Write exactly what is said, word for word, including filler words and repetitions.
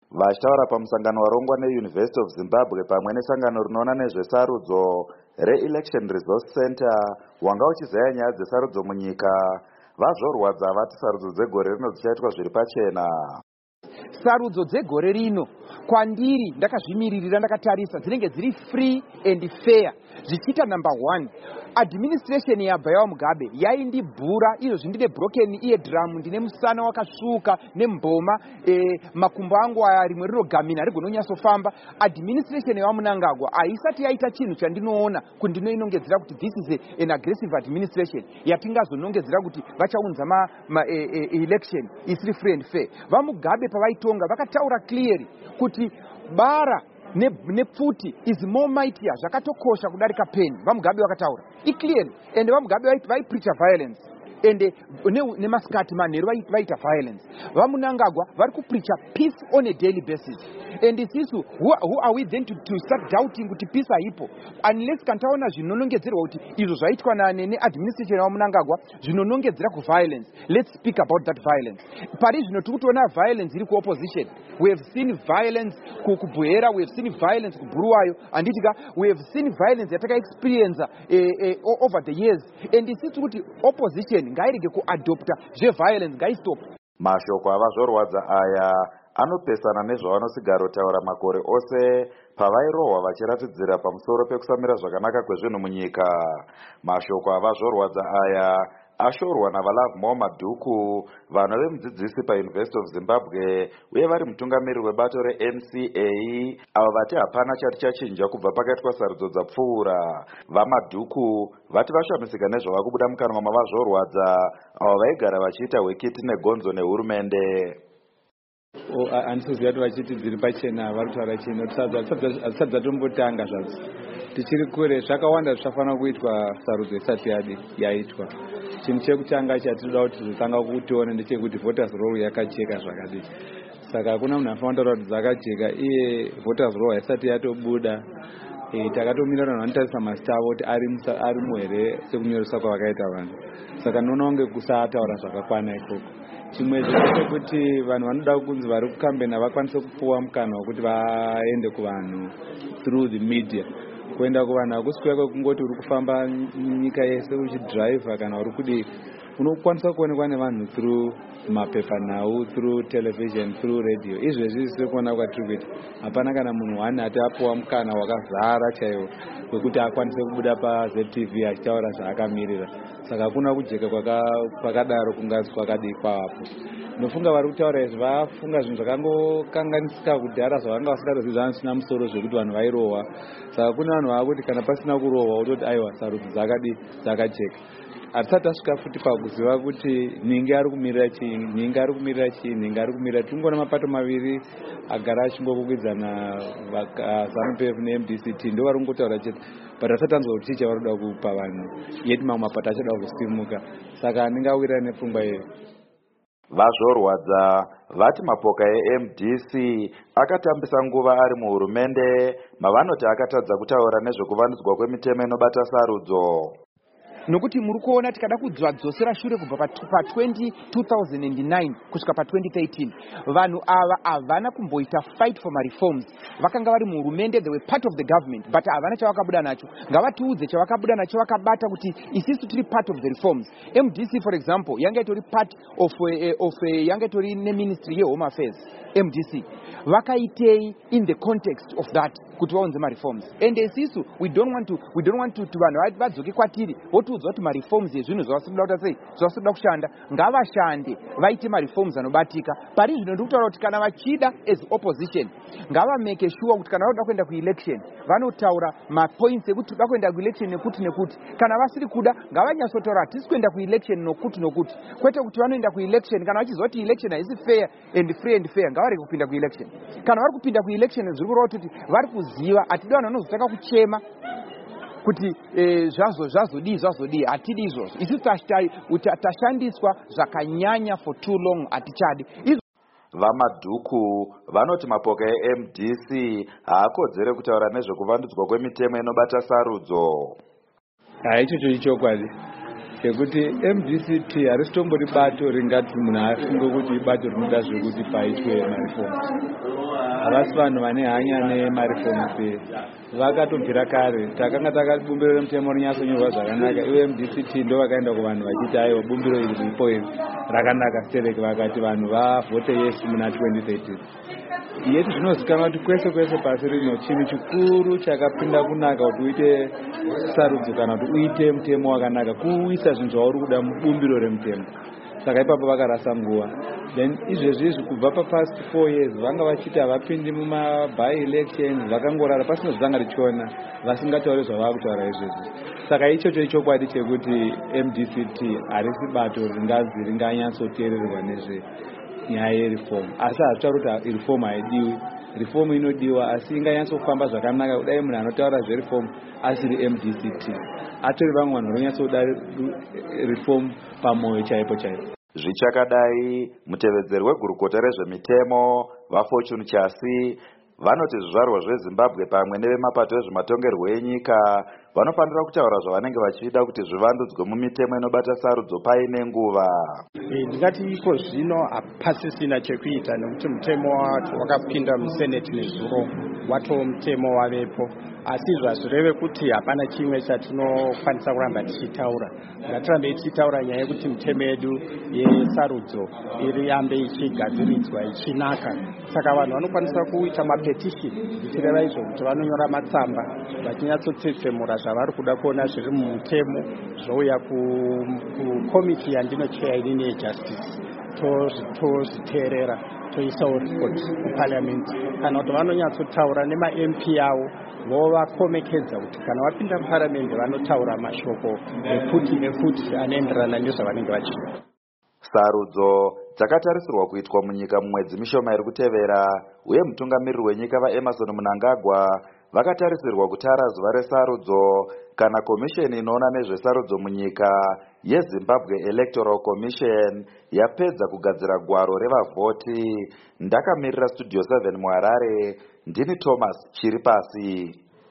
Vachitaura pamusangano warongwa neUniversity of Zimbabwe pamwe nesangano rinoona nezvesarudzo re-Election Resource Center wanga uchizaya nyaya dzesarudzo munyika, vazvorwadza vati sarudzo dzegore rino dzichaitwa zviri pachena. Sarudzo dzegore rino kwandiri ndakazvimiririra ndakatarisa dzinenge dziri free and fair zvichiita number one. Administration yabva yawo Mugabe yaindibhura izvo ndine broken eardrum, ndine musana wakasvuka nemboma, e, makumbo angu aya rimwe rinogamina rigononyatsofamba. Administration yawo Mnangagwa haisati yaita chinhu chandinoona kuti ndinoinongedzera kuti this is a, an aggressive administration yatingazonongedzera kuti vachaunza ma, ma e, e, election isiri free and fair. VaMugabe pavaitonga vakataura clearly kuti bara nepfuti is more mightier zvakatokosha kudarika peni. VaMugabe vakataura iclearly, and VaMugabe vaipreacha violence and nemasikati manheru vaita violence. VaMnangagwa vari kupreacha peace on a daily basis, and isisu who, who are we then to, to start doubting kuti peace haipo unless kantaona zvinonongedzerwa kuti izvo zvaitwa neadministration yaMnangagwa zvinonongedzera kuviolence. Let's speak about that violence. Pari zvino tiri kutoona violence iri kuopposition. We have seen violence kubhuhera, we have seen violence kubhuruwayo, anditika we have seen violence yataka experience eh, eh, over the years, and isisi kuti opposition ngairege kuadopta zveviolence ngaistop. Mashoko avazvorwadza aya anopesana nezvavanosigaro taura makore ose pavairohwa vachiratidzira pamusoro pekusamira zvakanaka kwezvinhu munyika. Mashoko avazvorwadza aya ashorwa naValove More Madhuku, vanove mudzidzisi paUniversity of Zimbabwe uye vari mutungamiri webato reN C A, avo vati hapana chati chachinja kubva pakaitwa sarudzo dzapfuura. VaMadhuku vati vashamisika nezvava kubuda mukanwa mavazvorwadza avo vaigara vachiita hwekiti negonzo nehurumende. Handisiziva kuti vachiti dziri pachena vari kutaura chino, hatisati dzatombotanga zvadzo tichiri kure. Zvakawanda zvichafanira kuitwa sarudzo isati yaitwa. Chinhu chekutanga chatinoda kuti zvotanga kutiona ndechekuti voters roll yakajeka zvakadii. Saka hakuna munhu anofanira kutaura kuti dzakajeka, iye voters roll haisati yatobuda. E, takatomirana vanotarisa mazita avo kuti ari muhere sekunyoresa kwavakaita vanhu. Saka ndinoona kunge kusataura zvakakwana ikoko. Chimwe zvechekuti vanhu vanoda kunzi vari kukambena vakwanise kupuwa mukana wekuti vaende kuvanhu through the media. Kuenda kuvanhu hakusi kuya kwekungoti uri kufamba nyika yese uchidhiraivha kana uri kudii. Unokwanisa kuonekwa nevanhu through mapepanhau, through television, through radio. Izvezvi zvisiri kuona kwatiri kuita. Hapana kana munhu wani ati apuwa mukana wakazara chaiwo wekuti akwanise kubuda paZ T V achitaura zvaakamirira. Saka hakuna kujeka kwakadaro kungazi kwakadii kwapo. Ndinofunga vari kutaura izvi vafunga zvinhu zvakangokanganisika kudhara zvavanga vasingatozvidza zvisina musoro zvekuti vanhu vairohwa. Saka kune vanhu vava kuti kana pasina kurohwa utoti aiwa sarudzo dzakadii dzakajeka. Hatisati tasvika futi pakuziva kuti Ningi ari kumirira chii, Ningi ari kumirira chii, Ningi ari kumirira. Tingona mapato maviri agara achingokwikwidzana, ZANU-P F neM D C T, ndo vari kungotaura chete. But hatisati tanzwa kuti chii chavari kuda kupa vanhu, yeti mamwe mapato achada kusimuka. Saka handingawira nepfungwa iyo. Vazvorwadza vati mapoka eM D C akatambisa nguva ari muhurumende mavanoti akatadza kutaura nezvekuvandudzwa kwemitemo inobata sarudzo. Nokuti muri kuona tikada kudzvadzosera shure kubva pa two thousand nine kusvika pa twenty thirteen, vanhu ava havana kumboita fight for my reforms. Vakanga vari muhurumende, they were part of the government, but havana chavakabuda nacho. Ngavatiudze chavakabuda nacho vakabata kuti isisu tiri part of the reforms. M D C for example yanga itori part of a, of a, yanga itori neministry yeHome Affairs. M D C vakaitei in the context of that kuti vaunze mareforms, and isisu we don't want to we don't want to to vanhu vadzoke kwatiri votiudzwa kuti mareforms ezvinhu zvavasinoda kuita sei, zvavasinoda kushanda. Ngavashande vaite mareforms anobatika. Pari zvino ndiri kutaura kuti kana vachida as opposition ngavameke sure kuti kana vanoda kuenda kuelection vanotaura mapoints ekuti toda kuenda kuelection nekuti nekuti. Kana vasiri kuda ngavanyatsotaura hatisi kuenda kuelection nokuti nokuti, kwete kuti vanoenda kuelection kana vachizwa kuti election haisi fair and free and fair ngavarege kupinda kuelection. Kana vari kupinda kuelection zviri kureva kuti vari kuziva hatidi vanhu vanozotanga kuchema kuti eh, zvazo zvazodii zvazodii. Hatidi izvozvo. Isusu tashandiswa zvakanyanya for too long, hatichadi. VaMadhuku vanoti mapoka eM D C haakodzere kutaura nezvekuvandudzwa kwemitemo inobata sarudzo. Haichocho ichokwadi. Yekuti M D C T harisitombo bato ringati munhu afunge kuti ibato rinoda zvekuti paitwe mareforms. havasi vanhu vane hanya nemarifomusi vakatobvira kare. Takanga takati bumbiro remutemo rinyatsonyorwa zvakanaka, iwe M D C T ndo vakaenda kuvanhu vachiti aiwa bumbiro iri ripo iri rakanaka stereki, vakati vanhu vavhote yes muna twenty thirteen. Yeti zvinozikanwa kuti kwese kwese pasi rino chinhu chikuru chakapinda kunaka kuti uite sarudzo kana kuti uite mutemo wakanaka kuuisa zvinhu zvauri kuda mubumbiro remutemo. Saka ipapo vakarasa nguva. Then izvezvi izvi kubva papast four years vanga vachiti havapindi mumaby elections, vakangorara pasina zvavanga richiona, vasingatauri zvavava kutaura izvezvi. Saka ichocho ichokwadi chekuti M D C T harisi bato ringazi ringanyatsoteererwa nezve nyaya yereform. Asi hazvitaura kuti reform haidiwi. Reform inodiwa, asi inganyatsofamba zvakanaka kudai munhu anotaura zvereform asiri M D C T. Atori vamwe vanhu vanonyatsoda reform pamwoyo chaipo chaipo. Zvichakadai, mutevedzeri wegurukota rezvemitemo vaFortune Chasi vanoti zvizvarwa zveZimbabwe pamwe nevemapato ezvematongerwo enyika vanofanira kutaura zvavanenge vachida kuti zvivandudzwe mumitemo inobata sarudzo paine nguva. Ndingati iko zvino hapasisina chekuita nekuti mutemo wakapinda museneti nezuro wato mutemo wavepo. Asi zvazvireve kuti hapana chimwe chatinokwanisa kuramba tichitaura. Ngatirambe tichitaura nyaya yekuti mitemo yedu yesarudzo irambe ichigadziridzwa ichinaka. Saka vanhu vanokwanisa kuita mapetition, ndichireva izvo kuti vanonyora matsamba vachinyatsotsetsemura zvavari kuda kuona zviri mumutemo zvouya kukomiti yandinocheya inini yejustice tozviteerera toisawo report kuparliament. Kana kuti vanonyatsotaura nema-M P avo vovakomekedza kuti kana vapinda muparliament vanotaura mashoko efuti nefuti anoenderana nezvavanenge vachida. Sarudzo dzakatarisirwa kuitwa munyika mumwedzi mishoma iri kutevera, uye mutungamiriri wenyika vaEmerson Mnangagwa vakatarisirwa kutara zuva resarudzo kana komisheni inoona nezvesarudzo munyika yeZimbabwe Electoral Commission yapedza kugadzira gwaro revavhoti. Ndakamirira Studio seven muHarare, ndini Thomas Chiripasi.